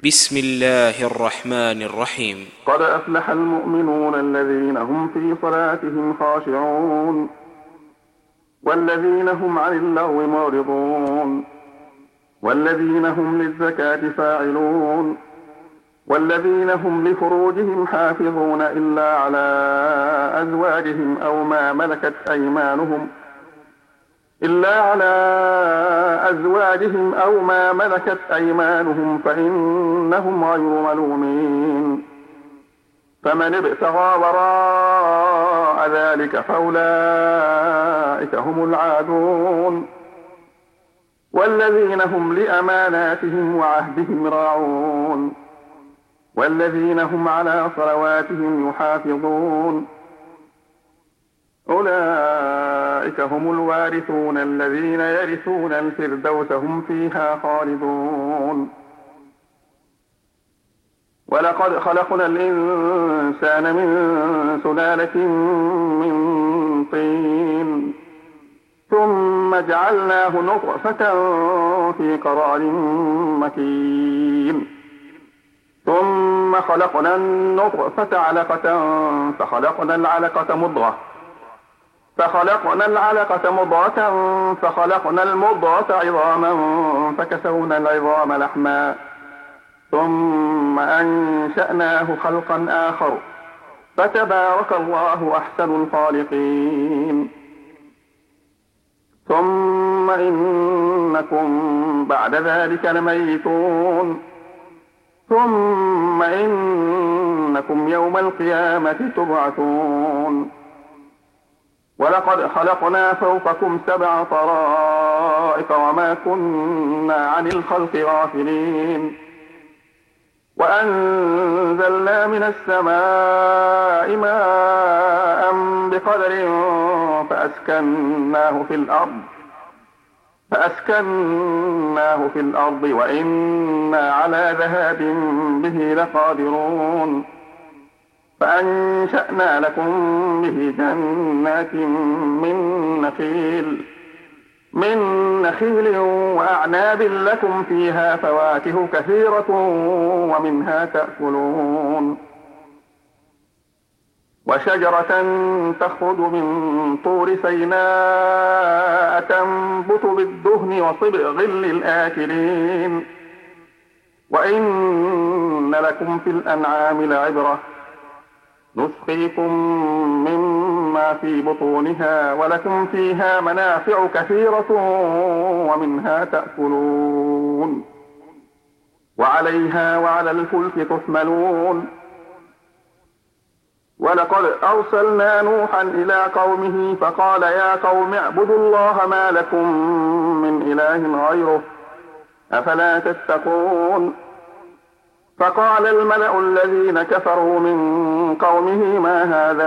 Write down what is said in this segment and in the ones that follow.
بسم الله الرحمن الرحيم. قد أفلح المؤمنون الذين هم في صلاتهم خاشعون والذين هم عن اللغو معرضون والذين هم للزكاة فاعلون والذين هم لفروجهم حافظون إلا على أزواجهم أو ما ملكت أيمانهم فإنهم غير ملومين. فمن ابتغى وراء ذلك فأولئك هم العادون والذين هم لأماناتهم وعهدهم راعون والذين هم على صلواتهم يحافظون. أولئك هم الوارثون الذين يرثون الفردوس هم فيها خالدون. ولقد خلقنا الإنسان من سلالة من طين ثم جعلناه نطفة في قرار مكين ثم خلقنا النطفة علقة فخلقنا العلقة مضغة فخلقنا المضغة عظاما فكسونا العظام لحما ثم أنشأناه خلقا آخر فتبارك الله أحسن الخالقين. ثم إنكم بعد ذلك لميتون ثم إنكم يوم القيامة تبعثون. ولقد خلقنا فوقكم 7 طرائق وما كنا عن الخلق غافلين. وأنزلنا من السماء ماء بقدر فأسكناه في الأرض وإنا على ذهاب به لقادرون. فأنشأنا لكم به جنات من نخيل وأعناب لكم فيها فواكه كثيرة ومنها تأكلون. وشجرة تخرج من طور سيناء تنبت بالدهن وصبغ للآكلين. وإن لكم في الأنعام لعبرة نسقيكم مما في بطونها ولكم فيها منافع كثيرة ومنها تأكلون. وعليها وعلى الفلك تحملون. ولقد أرسلنا نوحا إلى قومه فقال يا قوم اعبدوا الله ما لكم من إله غيره أفلا تتقون. فقال الملأ الذين كفروا من قومه ما هذا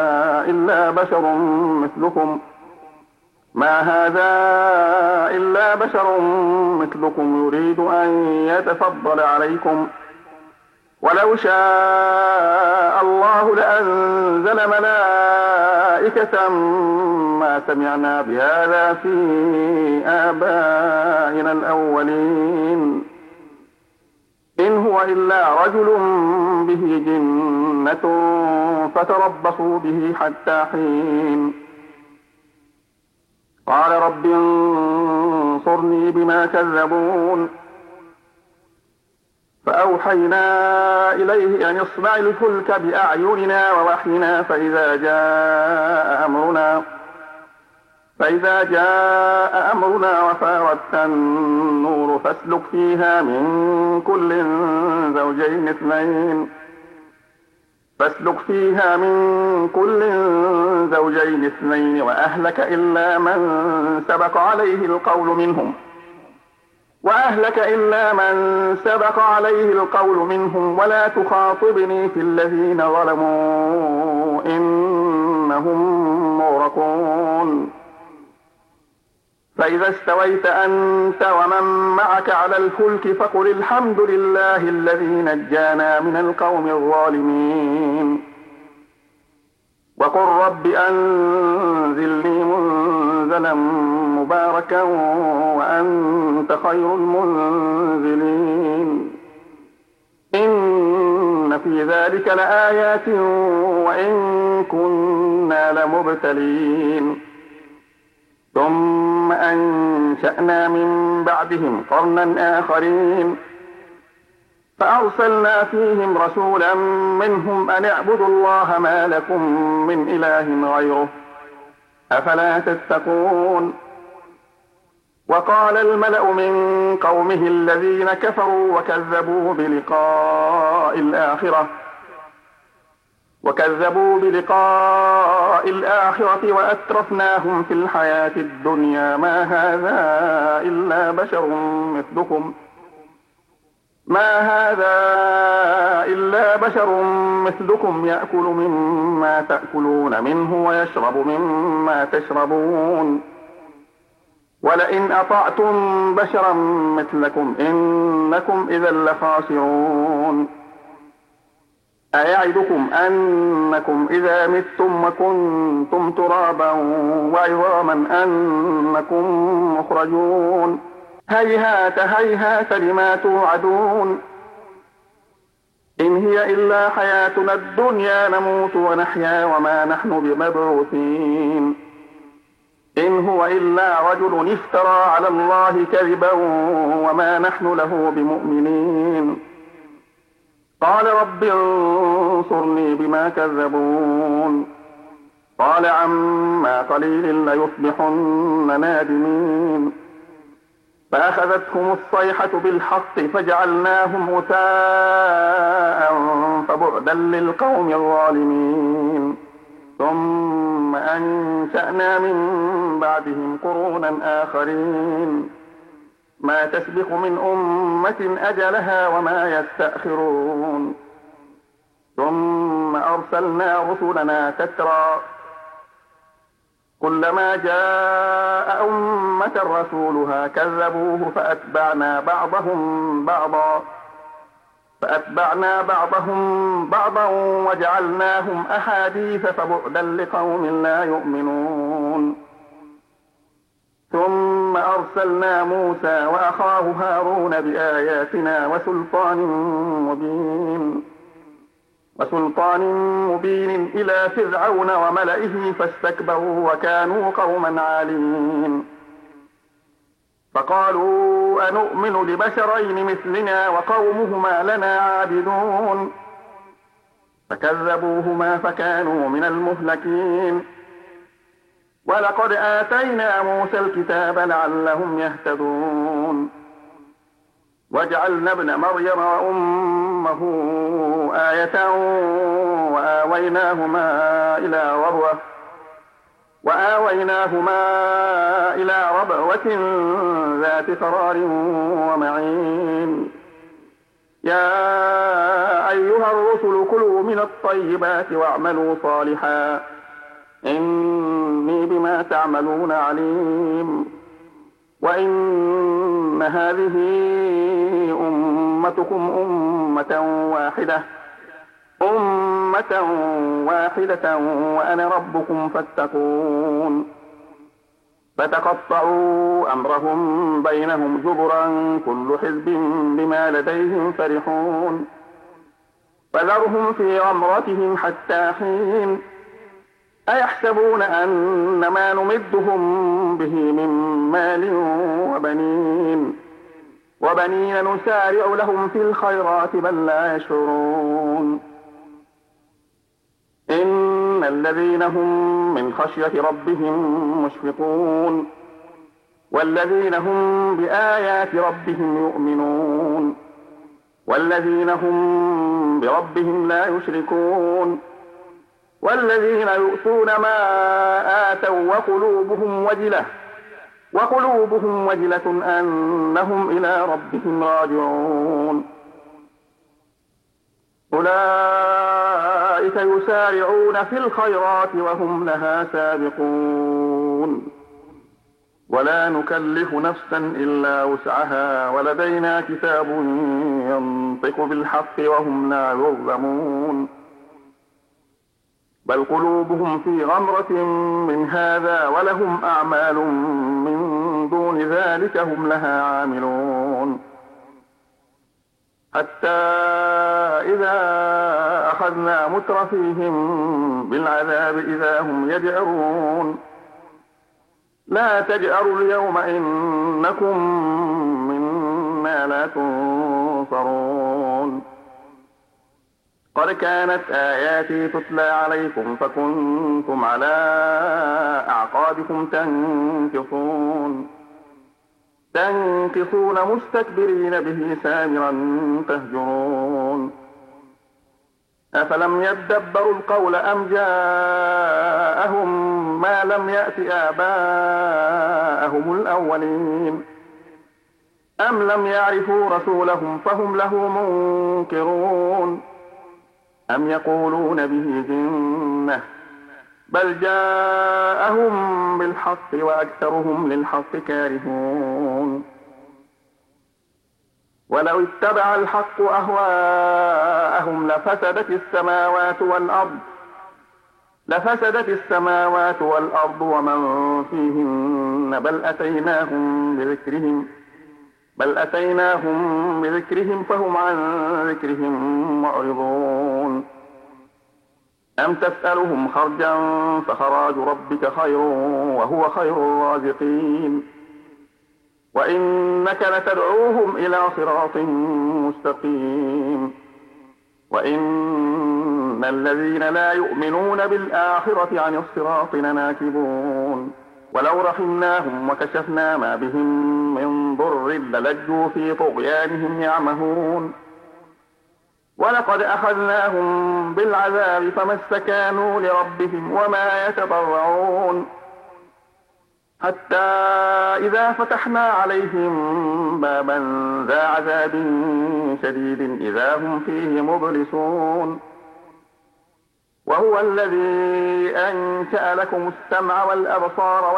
إلا بشر مثلكم يريد أن يتفضل عليكم ولو شاء الله لأنزل ملائكة ما سمعنا بهذا في آبائنا الأولين إن هو إلا رجل به جنة فتربصوا به حتى حين. قال رب انصرني بما كذبون. فأوحينا إليه أن اصنع الفلك بأعيننا ووحينا فإذا جاء أمرنا وفارت النور فاسلك فيها من كل زوجين اثنين وأهلك إلا من سبق عليه القول منهم ولا تخاطبني في الذين ظلموا إنهم مغرقون. فإذا استويت أنت ومن معك على الفلك فقل الحمد لله الذي نجانا من القوم الظالمين. وقل رب أنزلني منزلا مباركا وأنت خير المنزلين. في ذلك لآيات وإن كنا لمبتلين ثم أنشأنا من بعدهم قرنا آخرين فأرسلنا فيهم رسولا منهم أن اعبدوا الله ما لكم من إله غيره أفلا تتقون وقال الملأ من قومه الذين كفروا وكذبوا بلقاء الآخرة وأترفناهم في الحياة الدنيا ما هذا إلا بشر مثلكم يأكل مما تأكلون منه ويشرب مما تشربون ولئن أطعتم بشرا مثلكم إنكم إذا لخاسرون أيعدكم أنكم إذا متم وكنتم ترابا وعظاما أنكم مخرجون هيهات هيهات لما توعدون إن هي إلا حياتنا الدنيا نموت ونحيا وما نحن بمبعوثين إن هو إلا رجل افترى على الله كذبا وما نحن له بمؤمنين قال رب انصرني بما كذبون قال عما قليل ليصبحن نادمين فأخذتهم الصيحة بالحق فجعلناهم غثاء فبعدا للقوم الظالمين ثم أنشأنا من بعدهم قرونا آخرين ما تسبق من أمة أجلها وما يستأخرون ثم أرسلنا رسلنا تترى كلما جاء أمة رسولها كذبوه فأتبعنا بعضهم بعضا وجعلناهم أحاديث فبعدا لقوم لا يؤمنون ثم أرسلنا موسى وأخاه هارون بآياتنا وسلطان مبين إلى فرعون وملئه فاستكبروا وكانوا قوما عالين فقالوا أنؤمن لبشرين مثلنا وقومهما لنا عابدون فكذبوهما فكانوا من المهلكين ولقد آتينا موسى الكتاب لعلهم يهتدون وجعلنا ابن مريم وأمه آية وآويناهما إلى ربوة ذات قرار ومعين يا أيها الرسل كلوا من الطيبات واعملوا صالحا إني بما تعملون عليم وإن هذه أمتكم أمة واحدة وأنا ربكم فاتقون فتقطعوا أمرهم بينهم زبرا كل حزب بما لديهم فرحون فذرهم في غمرتهم حتى حين أيحسبون أن ما نمدهم به من مال وبنين نسارع لهم في الخيرات بل لا يشعرون إن الذين هم من خشية ربهم مشفقون والذين هم بآيات ربهم يؤمنون والذين هم بربهم لا يشركون والذين يؤتون ما آتوا وقلوبهم وجلة أنهم إلى ربهم راجعون أولئك يسارعون في الخيرات وهم لها سابقون ولا نكلف نفسا إلا وسعها ولدينا كتاب ينطق بالحق وهم لا يظلمون بل قلوبهم في غمرة من هذا ولهم أعمال من دون ذلك هم لها عاملون حتى إذا أخذنا مترفيهم بالعذاب إذا هم يجأرون لا تجأروا اليوم إنكم منا لا تنصرون قد كانت آياتي تتلى عليكم فكنتم على أعقابكم تنكصون مستكبرين به سامرا تهجرون أفلم يدبروا القول أم جاءهم ما لم يأت آباءهم الأولين أم لم يعرفوا رسولهم فهم له منكرون أم يقولون به جنة بل جاءهم بالحق وأكثرهم للحق كارهون ولو اتبع الحق أهواءهم لفسدت السماوات والأرض ومن فيهن بل أتيناهم بذكرهم فهم عن ذكرهم معرضون أم تسألهم خرجا فخراج ربك خير وهو خير الرازقين وإنك لتدعوهم إلى صراط مستقيم وإن الذين لا يؤمنون بالآخرة عن الصراط لناكبون ولو رحمناهم وكشفنا ما بهم من ضر للجوا في طغيانهم يعمهون ولقد أخذناهم بالعذاب فما استكانوا لربهم وما يتضرعون حتى إذا فتحنا عليهم بابا ذا عذاب شديد إذا هم فيه مبلسون وهو الذي أنشأ لكم السمع والأبصار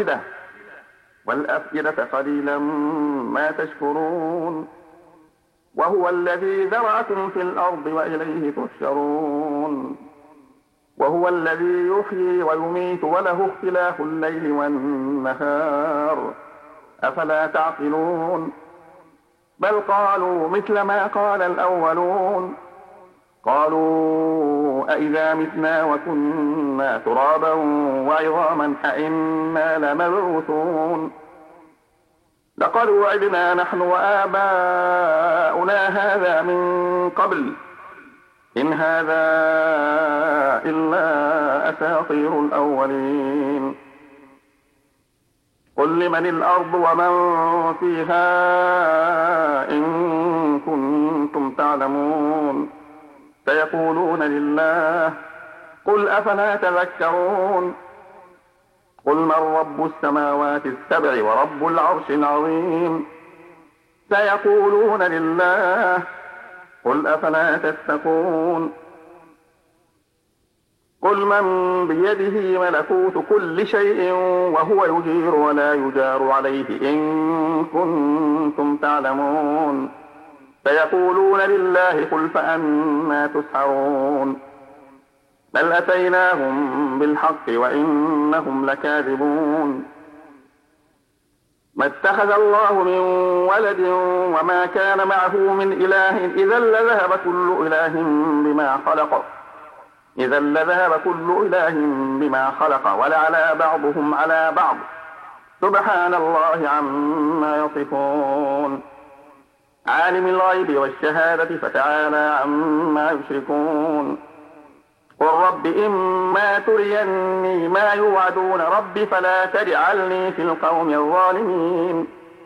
والأفئدة قليلا ما تشكرون وهو الذي ذرأكم في الأرض وإليه تحشرون وهو الذي يحيي ويميت وله اختلاف الليل والنهار أفلا تعقلون بل قالوا مثل ما قال الأولون قالوا أئذا متنا وكنا ترابا وعظاما أئنا لمبعوثون لقد وعدنا نحن وآباؤنا هذا من قبل إن هذا إلا أساطير الأولين قل لمن الأرض ومن فيها إن كنتم تعلمون سيقولون لله قل أفلا تذكرون قل من رب السماوات السبع ورب العرش العظيم سيقولون لله قل أفلا تتقون قل من بيده ملكوت كل شيء وهو يجير ولا يجار عليه إن كنتم تعلمون سيقولون لله قل فأنى تسحرون بل أتيناهم بالحق وإنهم لكاذبون ما اتخذ الله من ولد وما كان معه من إله إذا لذهب كل إله بما خلق ولعلى بعضهم على بعض سبحان الله عما يصفون عالم الغيب والشهادة فتعالى عما يشركون قل رب إما تريني ما يوعدون رب فلا تجعلني في القوم الظالمين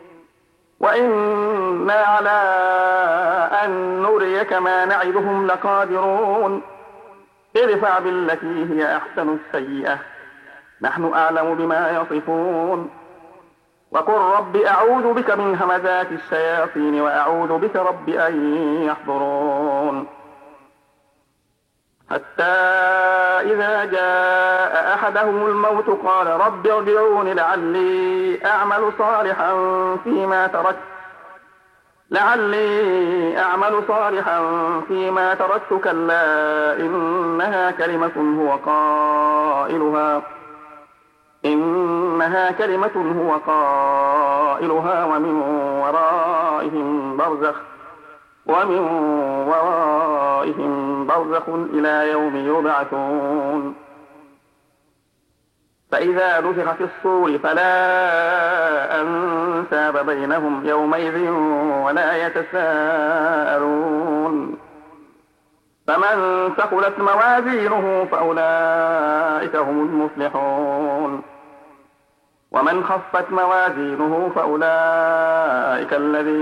وإنا على أن نريك ما نعدهم لقادرون ادفع بالتي هي أحسن السيئة نحن أعلم بما يصفون وقل رب أعوذ بك من همزات الشياطين وأعوذ بك رب أن يحضرون حتى إذا جاء أحدهم الموت قال رب ارجعون لعلي أعمل صالحا فيما تركت كلا إنها كلمة هو قائلها ومن ورائهم برزخ ومن ورائهم برزخ إلى يوم يبعثون فإذا نفخ في الصور فلا أنساب بينهم يومئذ ولا يتساءلون فمن ثقلت موازينه فأولئك هم المفلحون ومن خفت موازينه فأولئك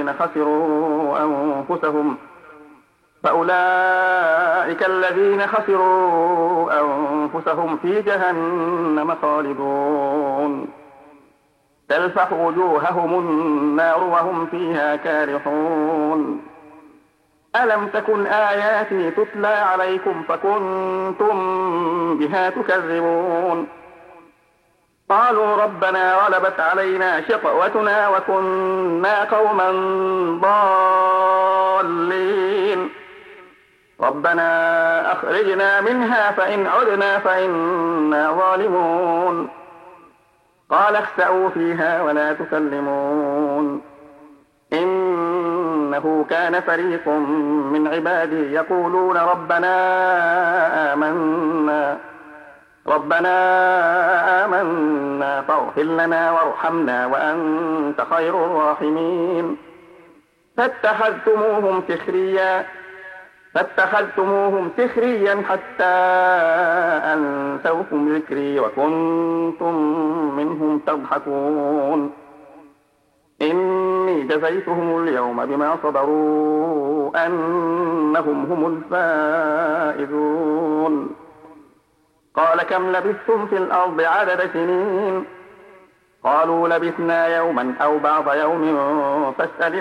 الذين خسروا أنفسهم في جهنم خالدون تلفح وجوههم النار وهم فيها كارحون ألم تكن آياتي تتلى عليكم فكنتم بها تكذبون قالوا ربنا غلبت علينا شقوتنا وكنا قوما ضالين ربنا أخرجنا منها فإن عدنا فإنا ظالمون قال اخسئوا فيها ولا تكلمون إنه كان فريق من عبادي يقولون ربنا آمنا فاغفر لنا وارحمنا وأنت خير الراحمين فاتخذتموهم سخريا حتى أنسوكم ذكري وكنتم منهم تضحكون إني جزيتهم اليوم بما صبروا أنهم هم الفائزون قال كم لبثتم في الأرض عدد سنين قالوا لبثنا يوما أو بعض يوم فاسأل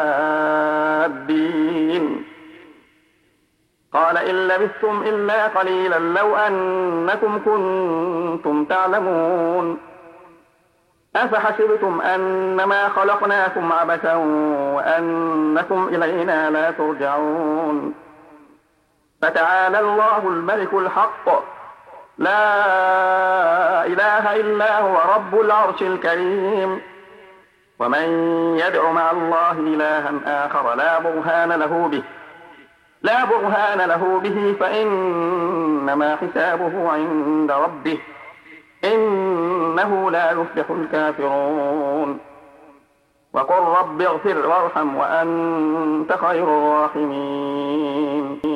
العادين قال إن لبثتم إلا قليلا لو أنكم كنتم تعلمون أفحسبتم أنما خلقناكم عبثا وأنكم إلينا لا ترجعون فتعالى الله الملك الحق لا إله إلا هو رب العرش الكريم ومن يدع مع الله إلها آخر لا برهان له به فإنما حسابه عند ربه إنه لا يفلح الكافرون وقل رب اغفر وارحم وأنت خير الراحمين